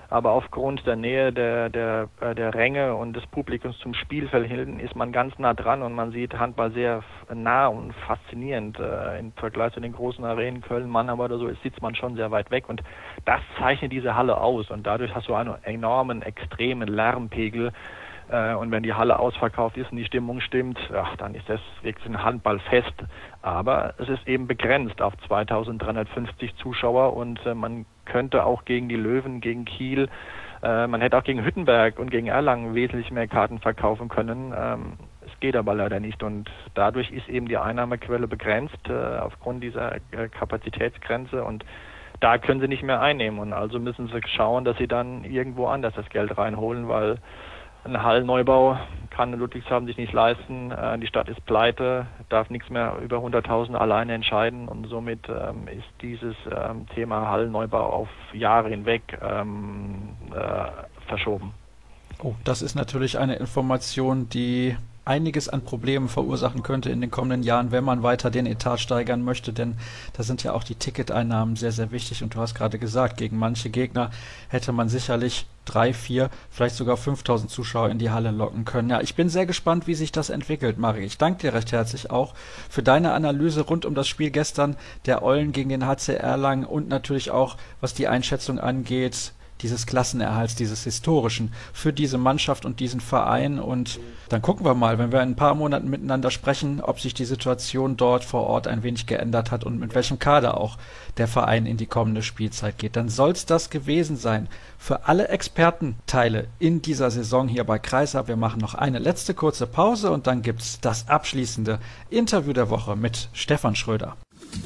aber aufgrund der Nähe der Ränge und des Publikums zum Spielfeld hinten ist man ganz nah dran und man sieht Handball sehr nah und faszinierend. Im Vergleich zu den großen Arenen Köln, Mannheim oder so sitzt man schon sehr weit weg und das zeichnet diese Halle aus und dadurch hast du einen enormen, extremen Lärmpegel. Und wenn die Halle ausverkauft ist und die Stimmung stimmt, dann ist das wirklich ein Handballfest. Aber es ist eben begrenzt auf 2350 Zuschauer und man könnte auch gegen die Löwen, gegen Kiel, man hätte auch gegen Hüttenberg und gegen Erlangen wesentlich mehr Karten verkaufen können. Es geht aber leider nicht und dadurch ist eben die Einnahmequelle begrenzt aufgrund dieser Kapazitätsgrenze und da können sie nicht mehr einnehmen und also müssen sie schauen, dass sie dann irgendwo anders das Geld reinholen, weil ein Hallenneubau kann Ludwigshafen sich nicht leisten. Die Stadt ist pleite, darf nichts mehr über 100.000 alleine entscheiden und somit ist dieses Thema Hallenneubau auf Jahre hinweg verschoben. Oh, das ist natürlich eine Information, die einiges an Problemen verursachen könnte in den kommenden Jahren, wenn man weiter den Etat steigern möchte, denn da sind ja auch die Ticketeinnahmen sehr, sehr wichtig und du hast gerade gesagt, gegen manche Gegner hätte man sicherlich 3, 4, vielleicht sogar 5.000 Zuschauer in die Halle locken können. Ja, ich bin sehr gespannt, wie sich das entwickelt, Mari. Ich danke dir recht herzlich auch für deine Analyse rund um das Spiel gestern der Eulen gegen den HC Erlangen und natürlich auch, was die Einschätzung angeht, dieses Klassenerhalts, dieses Historischen für diese Mannschaft und diesen Verein. Und dann gucken wir mal, wenn wir in ein paar Monaten miteinander sprechen, ob sich die Situation dort vor Ort ein wenig geändert hat und mit welchem Kader auch der Verein in die kommende Spielzeit geht. Dann soll es das gewesen sein für alle Expertenteile in dieser Saison hier bei Kreisab. Wir machen noch eine letzte kurze Pause und dann gibt's das abschließende Interview der Woche mit Stefan Schröder.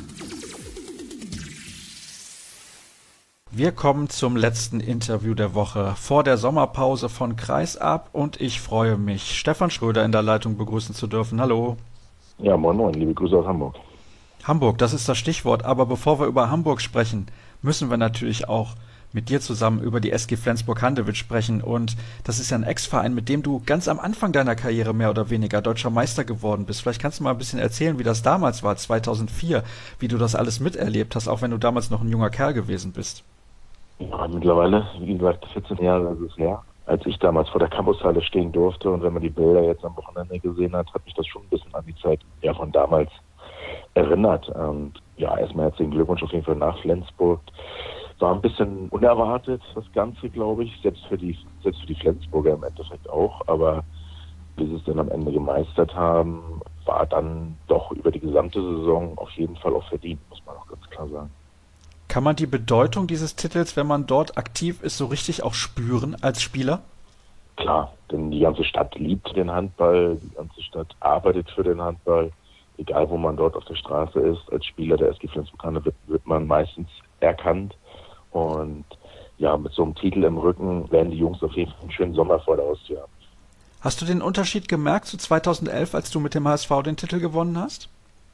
Wir kommen zum letzten Interview der Woche vor der Sommerpause von Kreisab und ich freue mich, Stefan Schröder in der Leitung begrüßen zu dürfen. Hallo. Ja, moin moin, liebe Grüße aus Hamburg. Hamburg, das ist das Stichwort, aber bevor wir über Hamburg sprechen, müssen wir natürlich auch mit dir zusammen über die SG Flensburg-Handewitt sprechen und das ist ja ein Ex-Verein, mit dem du ganz am Anfang deiner Karriere mehr oder weniger deutscher Meister geworden bist. Vielleicht kannst du mal ein bisschen erzählen, wie das damals war, 2004, wie du das alles miterlebt hast, auch wenn du damals noch ein junger Kerl gewesen bist. Ja, mittlerweile, wie gesagt, 14 Jahre ist es her, als ich damals vor der Campushalle stehen durfte und wenn man die Bilder jetzt am Wochenende gesehen hat, hat mich das schon ein bisschen an die Zeit von damals erinnert. Und ja, erstmal herzlichen Glückwunsch auf jeden Fall nach Flensburg. War ein bisschen unerwartet, das Ganze, glaube ich, selbst für die Flensburger im Endeffekt auch, aber wie sie es dann am Ende gemeistert haben, war dann doch über die gesamte Saison auf jeden Fall auch verdient, muss man auch ganz klar sagen. Kann man die Bedeutung dieses Titels, wenn man dort aktiv ist, so richtig auch spüren als Spieler? Klar, denn die ganze Stadt liebt den Handball, die ganze Stadt arbeitet für den Handball. Egal, wo man dort auf der Straße ist, als Spieler der SG Flensburg-Handewitt wird man meistens erkannt. Und ja, mit so einem Titel im Rücken werden die Jungs auf jeden Fall einen schönen Sommer vor der Haustür haben. Hast du den Unterschied gemerkt zu 2011, als du mit dem HSV den Titel gewonnen hast?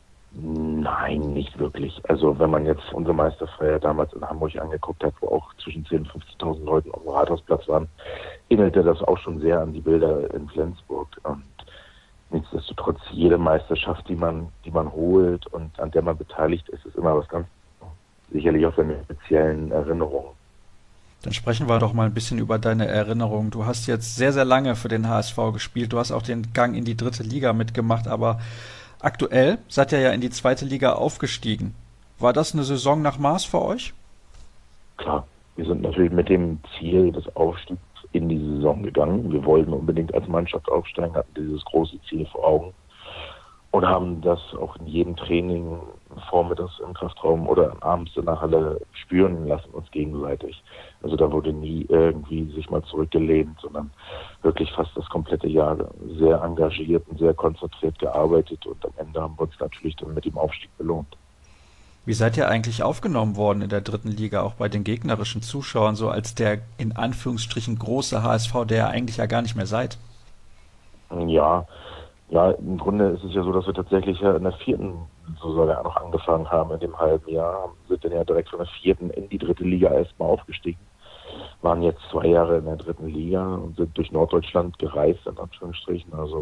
Nein, nicht wirklich. Also wenn man jetzt unsere Meisterfeier damals in Hamburg angeguckt hat, wo auch zwischen 10.000 und 15.000 Leuten auf dem Rathausplatz waren, erinnerte das auch schon sehr an die Bilder in Flensburg. Und nichtsdestotrotz, jede Meisterschaft, die man holt und an der man beteiligt ist, ist immer was ganz, sicherlich auch seine speziellen Erinnerungen. Dann sprechen wir doch mal ein bisschen über deine Erinnerungen. Du hast jetzt sehr, sehr lange für den HSV gespielt. Du hast auch den Gang in die 3. Liga mitgemacht, aber aktuell seid ihr ja in die 2. Liga aufgestiegen. War das eine Saison nach Maß für euch? Klar, wir sind natürlich mit dem Ziel des Aufstiegs in die Saison gegangen. Wir wollten unbedingt als Mannschaft aufsteigen, hatten dieses große Ziel vor Augen und haben das auch in jedem Training vormittags im Kraftraum oder abends in der Halle spüren lassen, uns gegenseitig. Also da wurde nie irgendwie sich mal zurückgelehnt, sondern wirklich fast das komplette Jahr sehr engagiert und sehr konzentriert gearbeitet und am Ende haben wir uns natürlich dann mit dem Aufstieg belohnt. Wie seid ihr eigentlich aufgenommen worden in der 3. Liga, auch bei den gegnerischen Zuschauern, so als der in Anführungsstrichen große HSV, der ihr eigentlich ja gar nicht mehr seid? Ja, im Grunde ist es ja so, dass wir tatsächlich in der 4. Saison ja noch angefangen haben in dem halben Jahr, sind dann ja direkt von der 4. in die 3. Liga erstmal aufgestiegen, waren jetzt 2 Jahre in der 3. Liga und sind durch Norddeutschland gereist, in Anführungsstrichen, also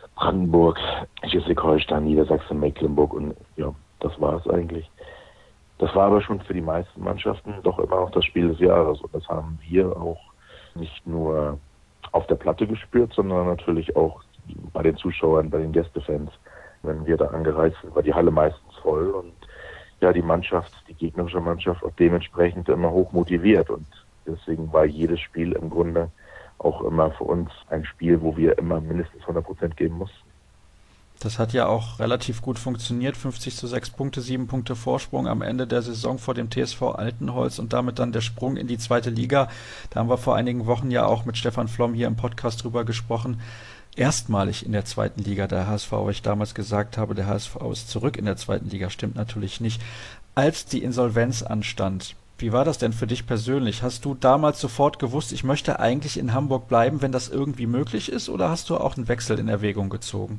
Brandenburg, Schleswig-Holstein, Niedersachsen, Mecklenburg und ja, das war es eigentlich. Das war aber schon für die meisten Mannschaften doch immer noch das Spiel des Jahres. Und das haben wir auch nicht nur auf der Platte gespürt, sondern natürlich auch bei den Zuschauern, bei den Gästefans. Wenn wir da angereist sind, war die Halle meistens voll und ja, die Mannschaft, die gegnerische Mannschaft auch dementsprechend immer hoch motiviert. Und deswegen war jedes Spiel im Grunde auch immer für uns ein Spiel, wo wir immer mindestens 100% geben mussten. Das hat ja auch relativ gut funktioniert. 50:6 Punkte, 7 Punkte Vorsprung am Ende der Saison vor dem TSV Altenholz und damit dann der Sprung in die zweite Liga. Da haben wir vor einigen Wochen ja auch mit Stefan Flom hier im Podcast drüber gesprochen. Erstmalig in der zweiten Liga der HSV, weil ich damals gesagt habe, der HSV ist zurück in der zweiten Liga, stimmt natürlich nicht. Als die Insolvenz anstand, wie war das denn für dich persönlich? Hast du damals sofort gewusst, ich möchte eigentlich in Hamburg bleiben, wenn das irgendwie möglich ist, oder hast du auch einen Wechsel in Erwägung gezogen?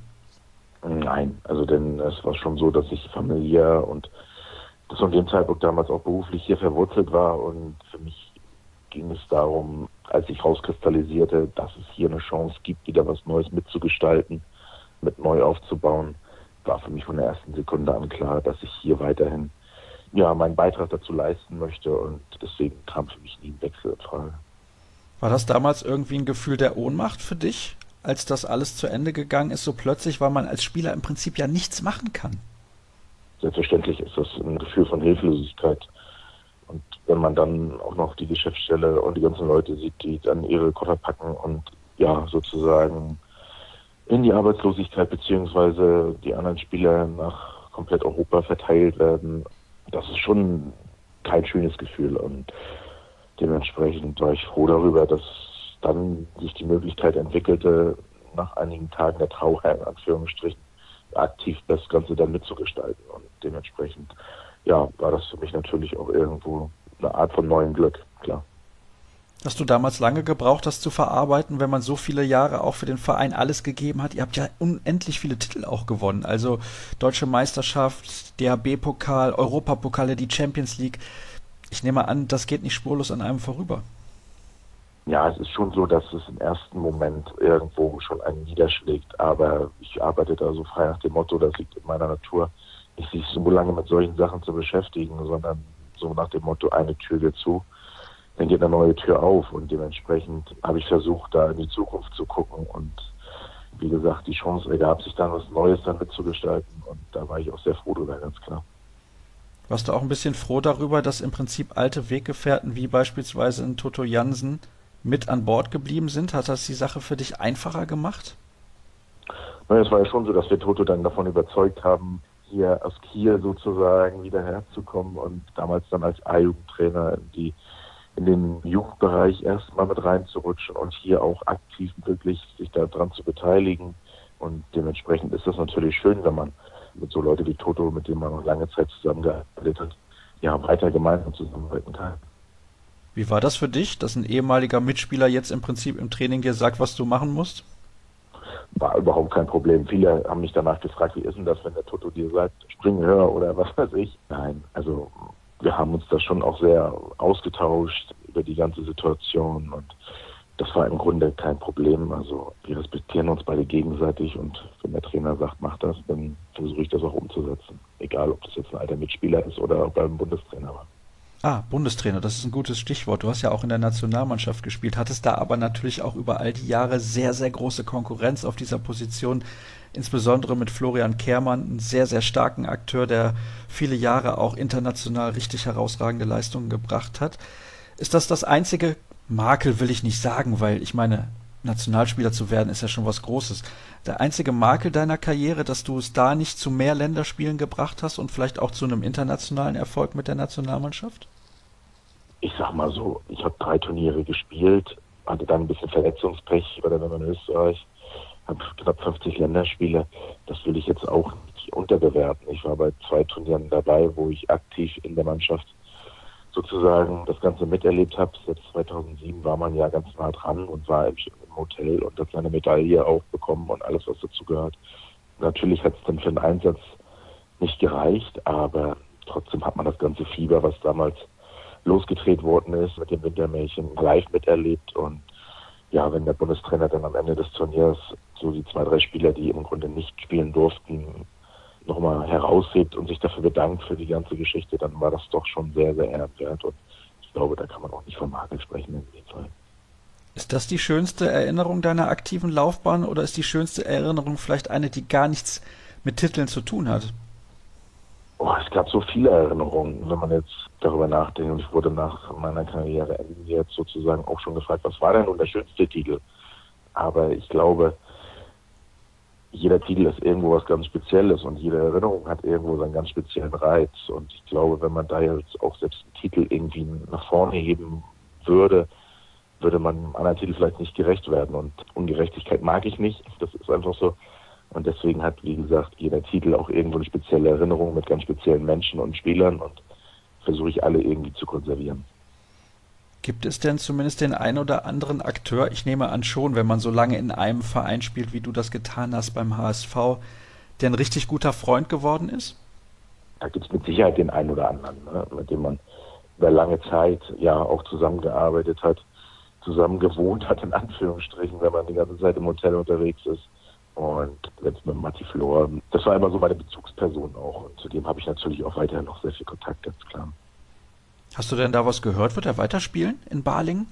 Nein, also denn es war schon so, dass ich familiär und das von dem Zeitpunkt damals auch beruflich hier verwurzelt war und für mich ging es darum, als ich rauskristallisierte, dass es hier eine Chance gibt, wieder was Neues mitzugestalten, mit neu aufzubauen, war für mich von der ersten Sekunde an klar, dass ich hier weiterhin meinen Beitrag dazu leisten möchte und deswegen kam für mich nie ein Wechsel in Frage. War das damals irgendwie ein Gefühl der Ohnmacht für dich, als das alles zu Ende gegangen ist, so plötzlich, weil man als Spieler im Prinzip ja nichts machen kann? Selbstverständlich ist das ein Gefühl von Hilflosigkeit. Und wenn man dann auch noch die Geschäftsstelle und die ganzen Leute sieht, die dann ihre Koffer packen und sozusagen in die Arbeitslosigkeit beziehungsweise die anderen Spieler nach komplett Europa verteilt werden, das ist schon kein schönes Gefühl. Und dementsprechend war ich froh darüber, dass dann sich die Möglichkeit entwickelte, nach einigen Tagen der Trauer in Anführungsstrichen aktiv das Ganze dann mitzugestalten. Und dementsprechend war das für mich natürlich auch irgendwo eine Art von neuem Glück, klar. Hast du damals lange gebraucht, das zu verarbeiten, wenn man so viele Jahre auch für den Verein alles gegeben hat? Ihr habt ja unendlich viele Titel auch gewonnen, also Deutsche Meisterschaft, DHB-Pokal, Europapokale, die Champions League. Ich nehme an, das geht nicht spurlos an einem vorüber. Ja, es ist schon so, dass es im ersten Moment irgendwo schon einen niederschlägt, aber ich arbeite da so frei nach dem Motto, das liegt in meiner Natur, nicht sich so lange mit solchen Sachen zu beschäftigen, sondern so nach dem Motto, eine Tür geht zu, dann geht eine neue Tür auf und dementsprechend habe ich versucht, da in die Zukunft zu gucken und wie gesagt, die Chance ergab sich dann, was Neues dann mitzugestalten und da war ich auch sehr froh drüber, ganz klar. Warst du auch ein bisschen froh darüber, dass im Prinzip alte Weggefährten wie beispielsweise ein Toto Jansen mit an Bord geblieben sind? Hat das die Sache für dich einfacher gemacht? Es war ja schon so, dass wir Toto dann davon überzeugt haben, hier aus Kiel sozusagen wieder herzukommen und damals dann als A-Jugendtrainer in den Jugendbereich erstmal mit reinzurutschen und hier auch aktiv wirklich sich daran zu beteiligen. Und dementsprechend ist das natürlich schön, wenn man mit so Leuten wie Toto, mit denen man noch lange Zeit zusammengearbeitet hat, weiter gemeinsam zusammenarbeiten kann. Wie war das für dich, dass ein ehemaliger Mitspieler jetzt im Prinzip im Training dir sagt, was du machen musst? War überhaupt kein Problem. Viele haben mich danach gefragt, wie ist denn das, wenn der Toto dir sagt, spring höher oder was weiß ich. Nein, also wir haben uns da schon auch sehr ausgetauscht über die ganze Situation und das war im Grunde kein Problem. Also wir respektieren uns beide gegenseitig und wenn der Trainer sagt, mach das, dann versuche ich das auch umzusetzen. Egal, ob das jetzt ein alter Mitspieler ist oder ob er ein Bundestrainer war. Bundestrainer, das ist ein gutes Stichwort. Du hast ja auch in der Nationalmannschaft gespielt, hattest da aber natürlich auch über all die Jahre sehr, sehr große Konkurrenz auf dieser Position, insbesondere mit Florian Kehrmann, einen sehr, sehr starken Akteur, der viele Jahre auch international richtig herausragende Leistungen gebracht hat. Ist das einzige Makel, will ich nicht sagen, weil ich meine, Nationalspieler zu werden ist ja schon was Großes. Der einzige Makel deiner Karriere, dass du es da nicht zu mehr Länderspielen gebracht hast und vielleicht auch zu einem internationalen Erfolg mit der Nationalmannschaft? Ich sag mal so, ich habe 3 Turniere gespielt, hatte dann ein bisschen Verletzungspech, war dann in Österreich, habe knapp 50 Länderspiele. Das will ich jetzt auch nicht unterbewerten. Ich war bei 2 Turnieren dabei, wo ich aktiv in der Mannschaft sozusagen das Ganze miterlebt habe. Selbst 2007 war man ja ganz nah dran und war im Hotel und hat seine Medaille auch bekommen und alles, was dazu gehört. Natürlich hat es dann für den Einsatz nicht gereicht, aber trotzdem hat man das ganze Fieber, was damals losgedreht worden ist, mit dem Wintermärchen live miterlebt. Und ja, wenn der Bundestrainer dann am Ende des Turniers so die 2, 3 Spieler, die im Grunde nicht spielen durften, nochmal heraushebt und sich dafür bedankt für die ganze Geschichte, dann war das doch schon sehr, sehr ehrenwert. Und ich glaube, da kann man auch nicht vom Makel sprechen in dem Fall. Ist das die schönste Erinnerung deiner aktiven Laufbahn oder ist die schönste Erinnerung vielleicht eine, die gar nichts mit Titeln zu tun hat? Oh, es gab so viele Erinnerungen, wenn man jetzt darüber nachdenkt. Und ich wurde nach meiner Karriere jetzt sozusagen auch schon gefragt, was war denn nun der schönste Titel? Aber ich glaube, jeder Titel ist irgendwo was ganz Spezielles und jede Erinnerung hat irgendwo seinen ganz speziellen Reiz. Und ich glaube, wenn man da jetzt auch selbst einen Titel irgendwie nach vorne heben würde, würde man einem anderen Titel vielleicht nicht gerecht werden. Und Ungerechtigkeit mag ich nicht. Das ist einfach so. Und deswegen hat, wie gesagt, jeder Titel auch irgendwo eine spezielle Erinnerung mit ganz speziellen Menschen und Spielern und versuche ich alle irgendwie zu konservieren. Gibt es denn zumindest den einen oder anderen Akteur, ich nehme an schon, wenn man so lange in einem Verein spielt, wie du das getan hast beim HSV, der ein richtig guter Freund geworden ist? Da gibt es mit Sicherheit den einen oder anderen, ne, mit dem man über lange Zeit ja auch zusammengearbeitet hat, zusammen gewohnt hat, in Anführungsstrichen, wenn man die ganze Zeit im Hotel unterwegs ist. Und selbst mit Matti Flor, das war immer so meine Bezugsperson auch. Und zu dem habe ich natürlich auch weiterhin noch sehr viel Kontakt, ganz klar. Hast du denn da was gehört? Wird er weiterspielen in Balingen?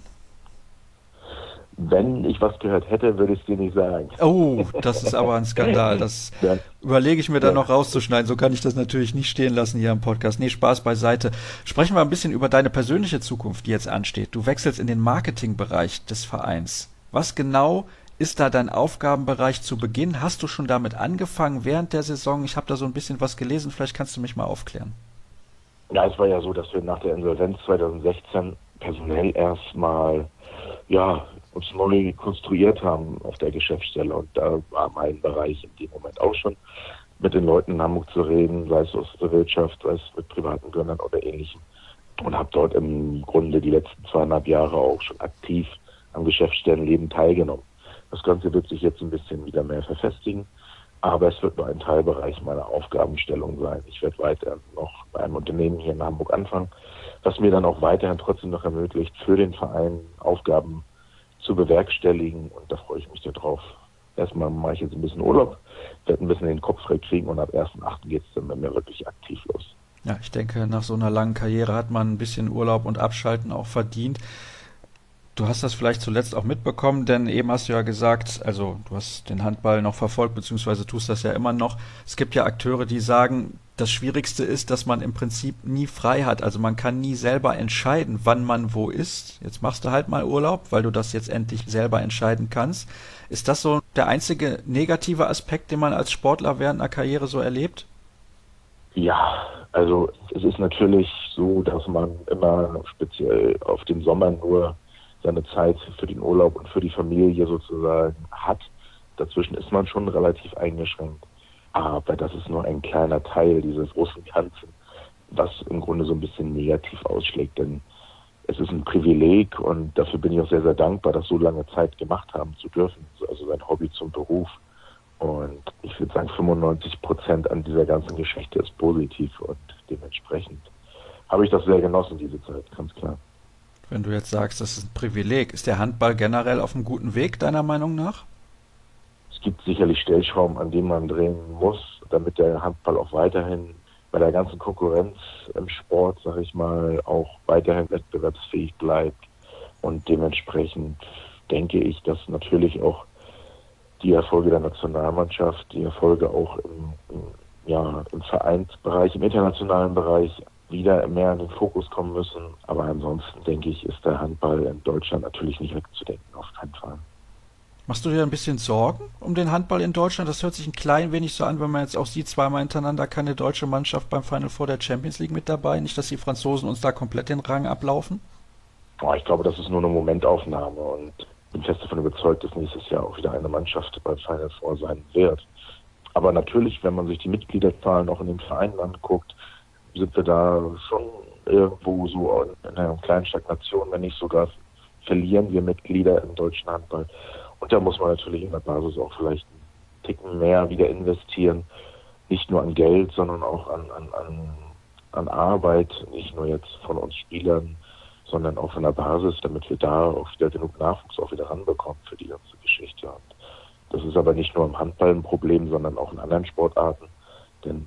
Wenn ich was gehört hätte, würde ich es dir nicht sagen. Oh, das ist aber ein Skandal. Das Ja. überlege ich mir dann Ja. noch rauszuschneiden. So kann ich das natürlich nicht stehen lassen hier im Podcast. Nee, Spaß beiseite. Sprechen wir ein bisschen über deine persönliche Zukunft, die jetzt ansteht. Du wechselst in den Marketingbereich des Vereins. Was genau ist da dein Aufgabenbereich zu Beginn? Hast du schon damit angefangen während der Saison? Ich habe da so ein bisschen was gelesen. Vielleicht kannst du mich mal aufklären. Ja, es war ja so, dass wir nach der Insolvenz 2016 personell erstmal uns neu konstruiert haben auf der Geschäftsstelle. Und da war mein Bereich in dem Moment auch schon, mit den Leuten in Hamburg zu reden, sei es aus der Wirtschaft, sei es mit privaten Gönnern oder ähnlichem. Und habe dort im Grunde die letzten 2,5 Jahre auch schon aktiv am Geschäftsstellenleben teilgenommen. Das Ganze wird sich jetzt ein bisschen wieder mehr verfestigen, aber es wird nur ein Teilbereich meiner Aufgabenstellung sein. Ich werde weiter noch bei einem Unternehmen hier in Hamburg anfangen, was mir dann auch weiterhin trotzdem noch ermöglicht, für den Verein Aufgaben zu bewerkstelligen, und da freue ich mich darauf. Erstmal mache ich jetzt ein bisschen Urlaub, werde ein bisschen den Kopf frei kriegen und ab 1.8. geht es dann bei mir wirklich aktiv los. Ja, ich denke, nach so einer langen Karriere hat man ein bisschen Urlaub und Abschalten auch verdient. Du hast das vielleicht zuletzt auch mitbekommen, denn eben hast du ja gesagt, also du hast den Handball noch verfolgt, beziehungsweise tust das ja immer noch. Es gibt ja Akteure, die sagen, das Schwierigste ist, dass man im Prinzip nie frei hat. Also man kann nie selber entscheiden, wann man wo ist. Jetzt machst du halt mal Urlaub, weil du das jetzt endlich selber entscheiden kannst. Ist das so der einzige negative Aspekt, den man als Sportler während einer Karriere so erlebt? Ja, also es ist natürlich so, dass man immer speziell auf den Sommer nur seine Zeit für den Urlaub und für die Familie sozusagen hat. Dazwischen ist man schon relativ eingeschränkt. Aber das ist nur ein kleiner Teil dieses großen Ganzen, was im Grunde so ein bisschen negativ ausschlägt. Denn es ist ein Privileg und dafür bin ich auch sehr, sehr dankbar, das so lange Zeit gemacht haben zu dürfen. Also sein Hobby zum Beruf. Und ich würde sagen, 95% an dieser ganzen Geschichte ist positiv und dementsprechend habe ich das sehr genossen, diese Zeit, ganz klar. Wenn du jetzt sagst, das ist ein Privileg, ist der Handball generell auf einem guten Weg, deiner Meinung nach? Es gibt sicherlich Stellschrauben, an denen man drehen muss, damit der Handball auch weiterhin bei der ganzen Konkurrenz im Sport, sage ich mal, auch weiterhin wettbewerbsfähig bleibt. Und dementsprechend denke ich, dass natürlich auch die Erfolge der Nationalmannschaft, die Erfolge auch im Vereinsbereich, im internationalen Bereich wieder mehr in den Fokus kommen müssen. Aber ansonsten denke ich, ist der Handball in Deutschland natürlich nicht wegzudenken, auf keinen Fall. Machst du dir ein bisschen Sorgen um den Handball in Deutschland? Das hört sich ein klein wenig so an, wenn man jetzt auch sieht, zweimal hintereinander keine deutsche Mannschaft beim Final Four der Champions League mit dabei. Nicht, dass die Franzosen uns da komplett den Rang ablaufen? Ich glaube, das ist nur eine Momentaufnahme und bin fest davon überzeugt, dass nächstes Jahr auch wieder eine Mannschaft beim Final Four sein wird. Aber natürlich, wenn man sich die Mitgliederzahlen auch in den Vereinen anguckt, sind wir da schon irgendwo so in einer kleinen Stagnation, wenn nicht sogar verlieren wir Mitglieder im deutschen Handball. Und da muss man natürlich in der Basis auch vielleicht einen Ticken mehr wieder investieren. Nicht nur an Geld, sondern auch an Arbeit. Nicht nur jetzt von uns Spielern, sondern auch von der Basis, damit wir da auch wieder genug Nachwuchs auch wieder ranbekommen für die ganze Geschichte. Und das ist aber nicht nur im Handball ein Problem, sondern auch in anderen Sportarten. Denn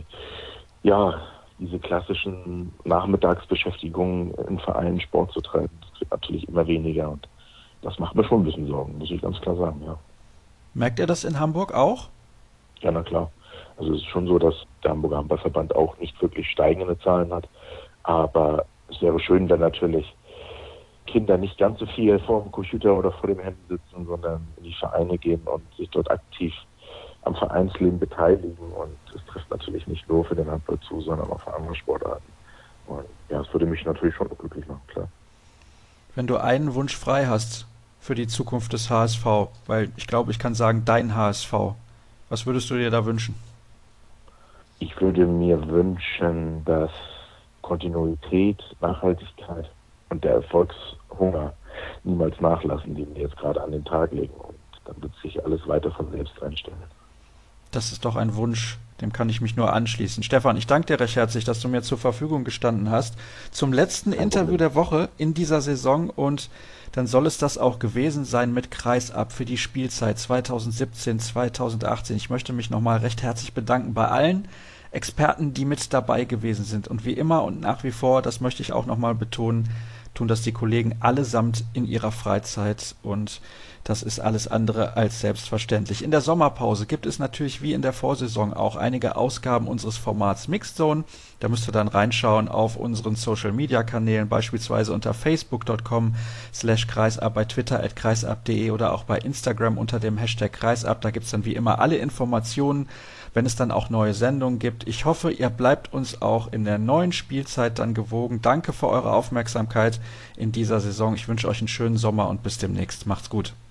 diese klassischen Nachmittagsbeschäftigungen in Vereinen Sport zu treiben, das wird natürlich immer weniger und das macht mir schon ein bisschen Sorgen, muss ich ganz klar sagen, ja. Merkt ihr das in Hamburg auch? Ja, na klar. Also es ist schon so, dass der Hamburger Handballverband auch nicht wirklich steigende Zahlen hat, aber es wäre schön, wenn natürlich Kinder nicht ganz so viel vor dem Computer oder vor dem Handy sitzen, sondern in die Vereine gehen und sich dort aktiv am Vereinsleben beteiligen. Und das trifft natürlich nicht nur für den Handball zu, sondern auch für andere Sportarten. Und ja, das würde mich natürlich schon glücklich machen, klar. Wenn du einen Wunsch frei hast für die Zukunft des HSV, weil ich glaube, ich kann sagen, dein HSV, was würdest du dir da wünschen? Ich würde mir wünschen, dass Kontinuität, Nachhaltigkeit und der Erfolgshunger niemals nachlassen, den wir jetzt gerade an den Tag legen. Und dann wird sich alles weiter von selbst einstellen. Das ist doch ein Wunsch, dem kann ich mich nur anschließen. Stefan, ich danke dir recht herzlich, dass du mir zur Verfügung gestanden hast. Zum letzten Interview der Woche in dieser Saison und dann soll es das auch gewesen sein mit Kreisab für die Spielzeit 2017, 2018. Ich möchte mich nochmal recht herzlich bedanken bei allen Experten, die mit dabei gewesen sind. Und wie immer und nach wie vor, das möchte ich auch nochmal betonen, tun das die Kollegen allesamt in ihrer Freizeit und das ist alles andere als selbstverständlich. In der Sommerpause gibt es natürlich wie in der Vorsaison auch einige Ausgaben unseres Formats Mixed Zone. Da müsst ihr dann reinschauen auf unseren Social-Media-Kanälen, beispielsweise unter facebook.com/kreisab, bei Twitter @kreisab.de oder auch bei Instagram unter dem Hashtag Kreisab. Da gibt es dann wie immer alle Informationen, wenn es dann auch neue Sendungen gibt. Ich hoffe, ihr bleibt uns auch in der neuen Spielzeit dann gewogen. Danke für eure Aufmerksamkeit in dieser Saison. Ich wünsche euch einen schönen Sommer und bis demnächst. Macht's gut.